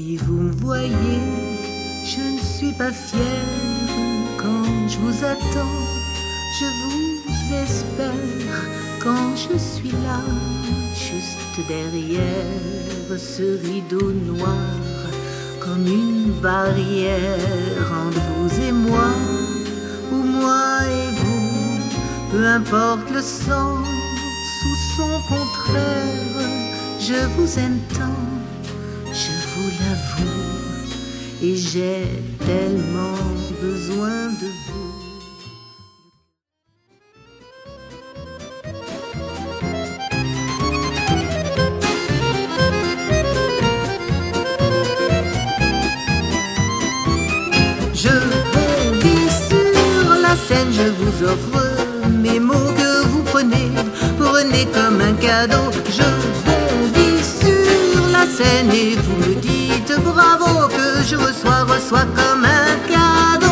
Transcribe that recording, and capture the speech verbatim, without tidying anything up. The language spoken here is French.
Si vous me voyez, je ne suis pas fière. Quand je vous attends, je vous espère. Quand je suis là, juste derrière ce rideau noir, comme une barrière entre vous et moi, ou moi et vous, peu importe le sens ou son contraire, je vous aime tant, je vous l'avoue, et j'ai tellement besoin de vous. Je bondis sur la scène, je vous offre mes mots que vous prenez, prenez comme un cadeau. Je bondis sur la scène et vous me dites bravo, que je reçois, reçois comme un cadeau.